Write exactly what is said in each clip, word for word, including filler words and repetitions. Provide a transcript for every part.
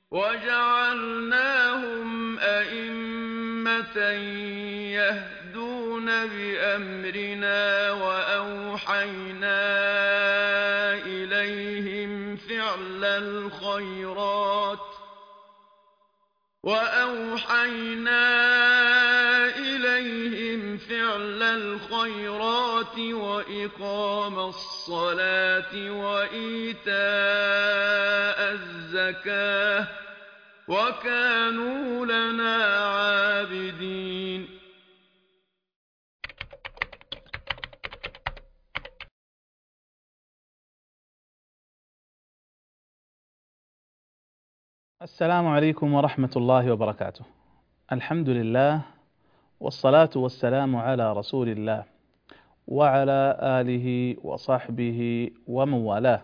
وَجَعَلْنَاهُمْ أَئِمَّةً يَهْدُونَ بِأَمْرِنَا وَأَوْحَيْنَا إِلَيْهِمْ فِعْلَ الْخَيْرَاتِ وَأَوْحَيْنَا إِلَيْهِمْ فِعْلَ الْخَيْرَاتِ وَإِقَامَ الصَّلَاةِ وَإِيتَاءَ الزَّكَاةِ وَكَانُوا لَنَا عَابِدِينَ. السلام عليكم ورحمة الله وبركاته. الحمد لله والصلاة والسلام على رسول الله وعلى آله وصحبه ومن والاه.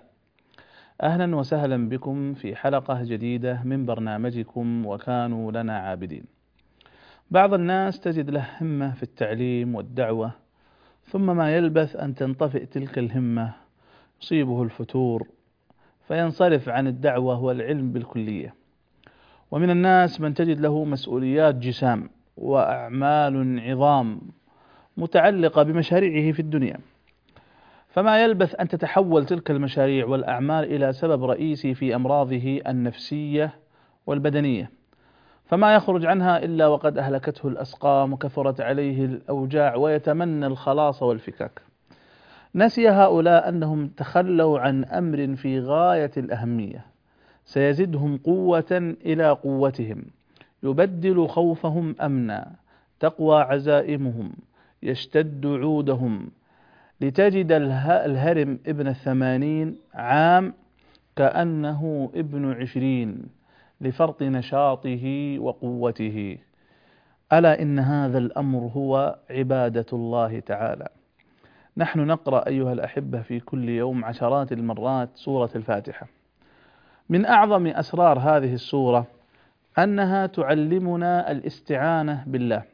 أهلا وسهلا بكم في حلقة جديدة من برنامجكم وكانوا لنا عابدين. بعض الناس تجد له همة في التعليم والدعوة، ثم ما يلبث أن تنطفئ تلك الهمة، يصيبه الفتور فينصرف عن الدعوة والعلم بالكلية. ومن الناس من تجد له مسؤوليات جسام وأعمال عظام متعلقة بمشاريعه في الدنيا، فما يلبث أن تتحول تلك المشاريع والأعمال إلى سبب رئيسي في أمراضه النفسية والبدنية، فما يخرج عنها إلا وقد أهلكته الأسقام وكثرت عليه الأوجاع ويتمنى الخلاص والفكاك. نسي هؤلاء أنهم تخلوا عن أمر في غاية الأهمية سيزدهم قوة إلى قوتهم، يبدل خوفهم أمنا، تقوى عزائمهم، يشتد عودهم، لتجد الهرم ابن الثمانين عام كأنه ابن عشرين لفرط نشاطه وقوته. ألا إن هذا الأمر هو عبادة الله تعالى. نحن نقرأ أيها الأحبة في كل يوم عشرات المرات سورة الفاتحة. من أعظم أسرار هذه السورة أنها تعلمنا الاستعانة بالله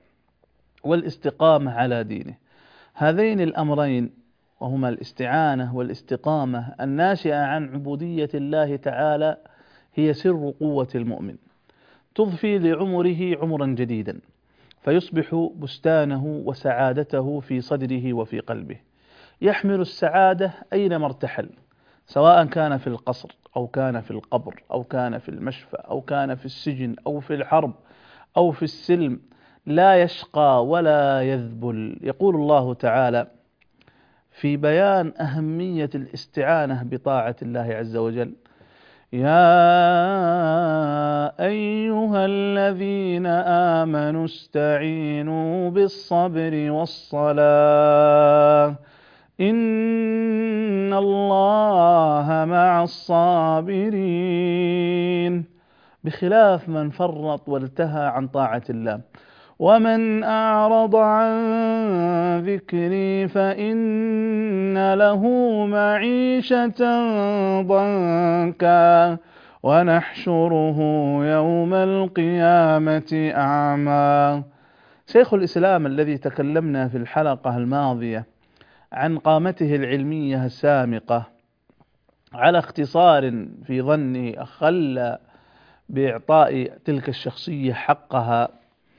والاستقامة على دينه. هذين الأمرين وهما الاستعانة والاستقامة الناشئة عن عبودية الله تعالى هي سر قوة المؤمن، تضفي لعمره عمرا جديدا، فيصبح بستانه وسعادته في صدره وفي قلبه، يحمل السعادة أينما ارتحل، سواء كان في القصر أو كان في القبر أو كان في المشفى أو كان في السجن أو في الحرب أو في السلم، لا يشقى ولا يذبل. يقول الله تعالى في بيان أهمية الاستعانة بطاعة الله عز وجل: يا أيها الذين آمنوا استعينوا بالصبر والصلاة إن الله مع الصابرين. بخلاف من فرط والتهى عن طاعة الله: ومن أعرض عن ذكري فإن له معيشة ضنكا ونحشره يوم القيامة أعمى. شيخ الإسلام الذي تكلمنا في الحلقة الماضية عن قامته العلمية السامقة على اختصار في ظني أخل بإعطاء تلك الشخصية حقها،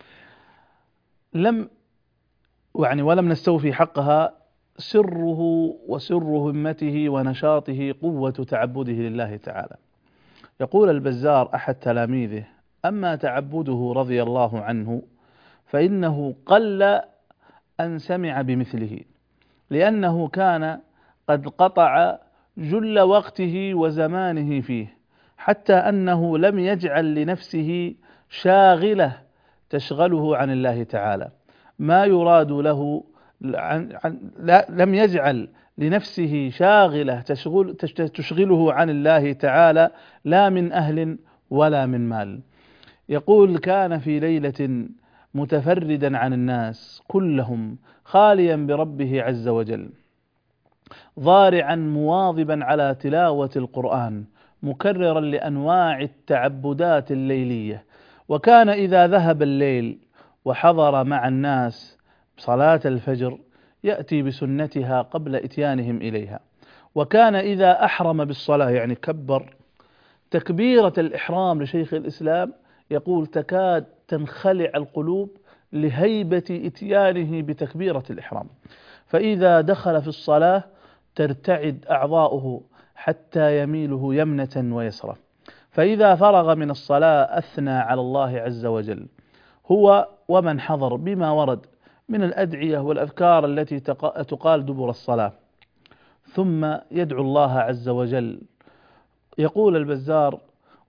لم يعني ولم نستوفي حقها. سره وسر همته ونشاطه قوة تعبده لله تعالى. يقول البزار أحد تلاميذه: أما تعبده رضي الله عنه فإنه قل أن سمع بمثله، لأنه كان قد قطع جل وقته وزمانه فيه، حتى أنه لم يجعل لنفسه شاغلة تشغله عن الله تعالى، ما يراد له عن عن لا لم يجعل لنفسه شاغلة تشغل تشغله عن الله تعالى، لا من أهل ولا من مال. يقول: كان في ليلة متفردا عن الناس كلهم، خاليا بربه عز وجل، ضارعا مواظبا على تلاوة القرآن، مكررا لأنواع التعبدات الليلية. وكان إذا ذهب الليل وحضر مع الناس صلاة الفجر يأتي بسنتها قبل إتيانهم إليها. وكان إذا أحرم بالصلاة يعني كبر تكبيرة الإحرام لشيخ الإسلام يقول تكاد تنخلع القلوب لهيبة إتيانه بتكبيرة الإحرام، فإذا دخل في الصلاة ترتعد أعضاؤه حتى يميله يمنة ويسرة، فإذا فرغ من الصلاة أثنى على الله عز وجل هو ومن حضر بما ورد من الأدعية والأذكار التي تقال دبر الصلاة، ثم يدعو الله عز وجل. يقول البزار: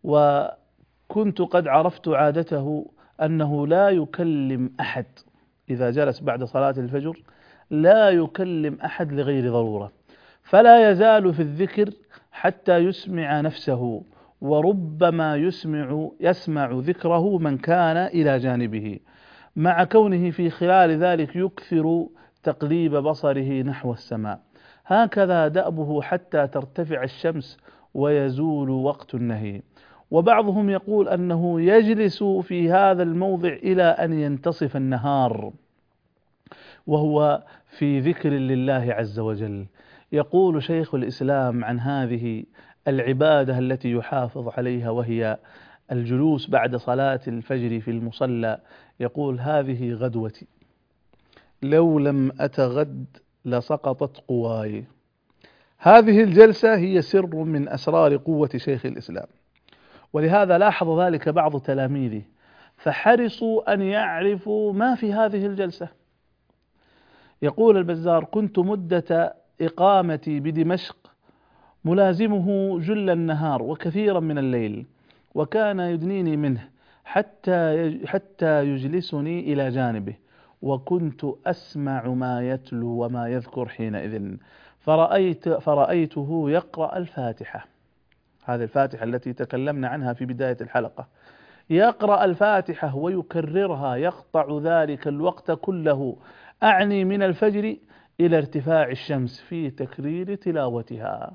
وكنت قد عرفت عادته أنه لا يكلم أحد إذا جلس بعد صلاة الفجر، لا يكلم أحد لغير ضرورة، فلا يزال في الذكر حتى يسمع نفسه، وربما يسمع يسمع ذكره من كان إلى جانبه، مع كونه في خلال ذلك يكثر تقليب بصره نحو السماء. هكذا دأبه حتى ترتفع الشمس ويزول وقت النهي. وبعضهم يقول أنه يجلس في هذا الموضع إلى أن ينتصف النهار وهو في ذكر لله عز وجل. يقول شيخ الإسلام عن هذه العبادة التي يحافظ عليها وهي الجلوس بعد صلاة الفجر في المصلى، يقول: هذه غدوتي، لو لم أتغد لسقطت قواي. هذه الجلسة هي سر من أسرار قوة شيخ الإسلام، ولهذا لاحظ ذلك بعض تلاميذه فحرصوا أن يعرفوا ما في هذه الجلسة. يقول البزار: كنت مدة إقامتي بدمشق ملازمه جل النهار وكثيرا من الليل، وكان يدنيني منه حتى حتى يجلسني إلى جانبه، وكنت أسمع ما يتلو وما يذكر حينئذ، فرأيت فرأيته يقرأ الفاتحة، هذه الفاتحة التي تكلمنا عنها في بداية الحلقة، يقرأ الفاتحة ويكررها، يقطع ذلك الوقت كله، أعني من الفجر إلى ارتفاع الشمس، في تكرير تلاوتها.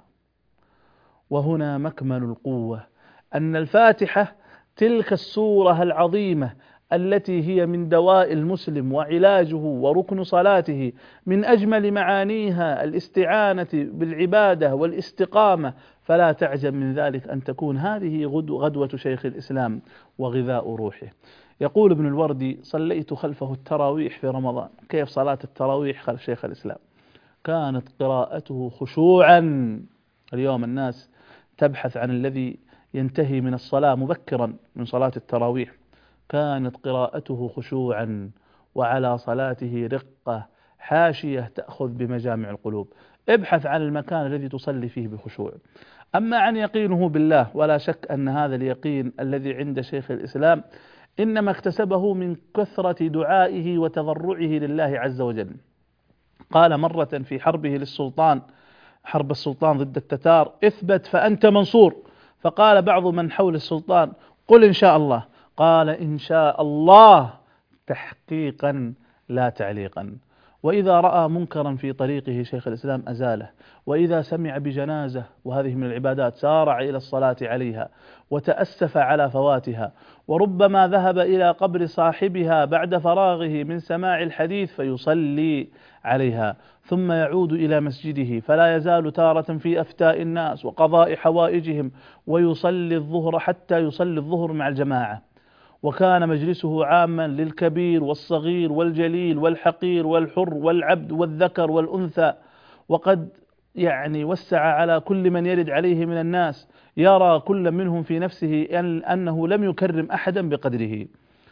وهنا مكمن القوة، أن الفاتحة تلك السورة العظيمة التي هي من دواء المسلم وعلاجه وركن صلاته، من أجمل معانيها الاستعانة بالعبادة والاستقامة، فلا تعجب من ذلك أن تكون هذه غدوة شيخ الإسلام وغذاء روحه. يقول ابن الوردي: صليت خلفه التراويح في رمضان. كيف صلاة التراويح خلف شيخ الإسلام؟ كانت قراءته خشوعا. اليوم الناس تبحث عن الذي ينتهي من الصلاة مبكرا من صلاة التراويح، كانت قراءته خشوعا، وعلى صلاته رقة حاشية تأخذ بمجامع القلوب. ابحث عن المكان الذي تصلي فيه بخشوع. أما عن يقينه بالله، ولا شك أن هذا اليقين الذي عند شيخ الإسلام إنما اكتسبه من كثرة دعائه وتضرعه لله عز وجل. قال مرة في حربه للسلطان، حرب السلطان ضد التتار: اثبت فأنت منصور. فقال بعض من حول السلطان: قل إن شاء الله. قال: إن شاء الله تحقيقا لا تعليقا. وإذا رأى منكرا في طريقه شيخ الإسلام أزاله، وإذا سمع بجنازة وهذه من العبادات سارع إلى الصلاة عليها وتأسف على فواتها، وربما ذهب إلى قبر صاحبها بعد فراغه من سماع الحديث فيصلي عليها، ثم يعود إلى مسجده، فلا يزال تارة في أفتاء الناس وقضاء حوائجهم، ويصلي الظهر حتى يصلي الظهر مع الجماعة. وكان مجلسه عاما للكبير والصغير والجليل والحقير والحر والعبد والذكر والأنثى، وقد يعني وسع على كل من يرد عليه من الناس، يرى كل منهم في نفسه أن أنه لم يكرم أحدا بقدره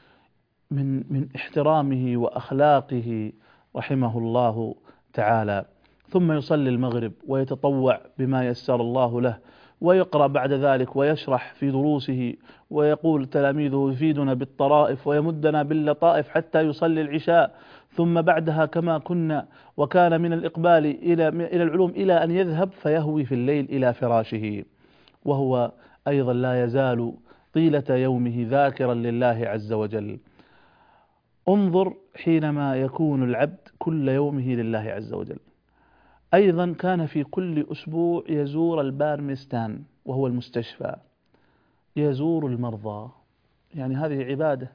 من من احترامه وأخلاقه رحمه الله تعالى. ثم يصلي المغرب ويتطوع بما يسر الله له، ويقرأ بعد ذلك ويشرح في دروسه، ويقول تلاميذه: يفيدنا بالطرائف ويمدنا باللطائف حتى يصلي العشاء، ثم بعدها كما كنا وكان من الإقبال إلى إلى العلوم إلى أن يذهب فيهوي في الليل إلى فراشه، وهو أيضا لا يزال طيلة يومه ذاكرا لله عز وجل. انظر حينما يكون العبد كل يومه لله عز وجل. أيضا كان في كل أسبوع يزور البارمستان وهو المستشفى، يزور المرضى. يعني هذه عبادة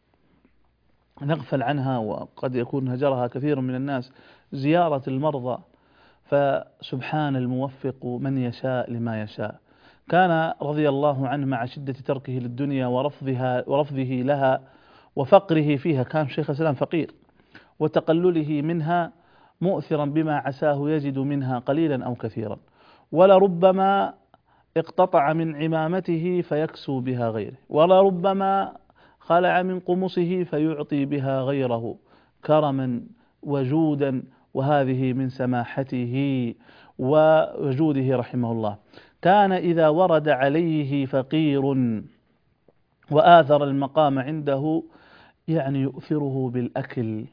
نغفل عنها وقد يكون هجرها كثير من الناس، زيارة المرضى. فسبحان الموفق من يشاء لما يشاء. كان رضي الله عنه مع شدة تركه للدنيا ورفضها ورفضه لها وفقره فيها، كان شيخ الإسلام فقير، وتقلله منها مؤثرا بما عساه يجد منها قليلا أو كثيرا، ولربما اقتطع من عمامته فيكسو بها غيره، ولربما خلع من قمصه فيعطي بها غيره كرما وجودا، وهذه من سماحته ووجوده رحمه الله. كان إذا ورد عليه فقير وآثر المقام عنده يعني يؤثره بالأكل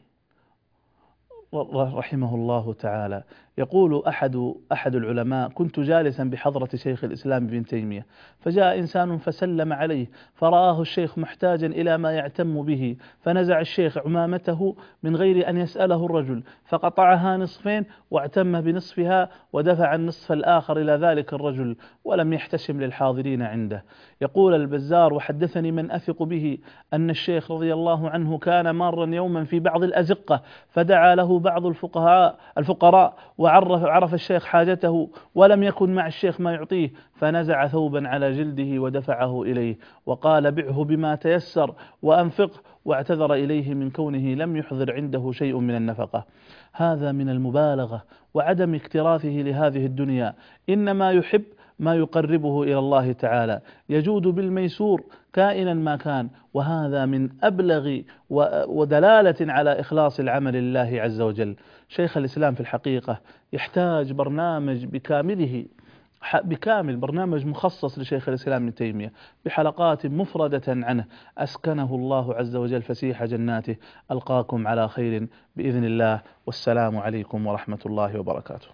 رحمه الله تعالى. يقول أحد أحد العلماء: كنت جالسا بحضرة شيخ الإسلام ابن تيمية، فجاء إنسان فسلم عليه، فرآه الشيخ محتاجا إلى ما يعتم به، فنزع الشيخ عمامته من غير أن يسأله الرجل، فقطعها نصفين واعتم بنصفها ودفع النصف الآخر إلى ذلك الرجل، ولم يحتشم للحاضرين عنده. يقول البزار: وحدثني من أثق به أن الشيخ رضي الله عنه كان مارا يوما في بعض الأزقة، فدعا له بعض الفقهاء الفقراء وعرف عرف الشيخ حاجته، ولم يكن مع الشيخ ما يعطيه، فنزع ثوبا على جلده ودفعه إليه، وقال: بعه بما تيسر وأنفقه، واعتذر إليه من كونه لم يحضر عنده شيء من النفقة. هذا من المبالغة وعدم اكتراثه لهذه الدنيا، إنما يحب ما يقربه إلى الله تعالى، يجود بالميسور كائنا ما كان، وهذا من أبلغ ودلالة على إخلاص العمل لله عز وجل. شيخ الإسلام في الحقيقة يحتاج برنامج بكامله بكامل برنامج مخصص لشيخ الإسلام ابن تيمية بحلقات مفردة عنه، أسكنه الله عز وجل فسيح جناته. ألقاكم على خير بإذن الله، والسلام عليكم ورحمة الله وبركاته.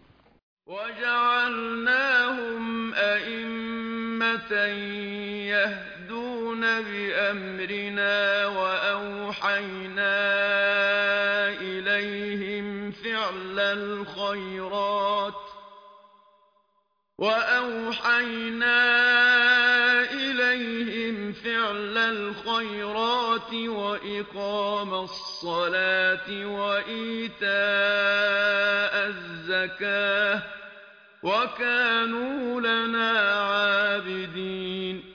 وجعلناهم أئمة يهدون بأمرنا وأوحينا إليهم فعل الخيرات وأوحينا إليهم فعل الخيرات وإقام الصلاة وإيتاء الزكاة، وكانوا لنا عابدين.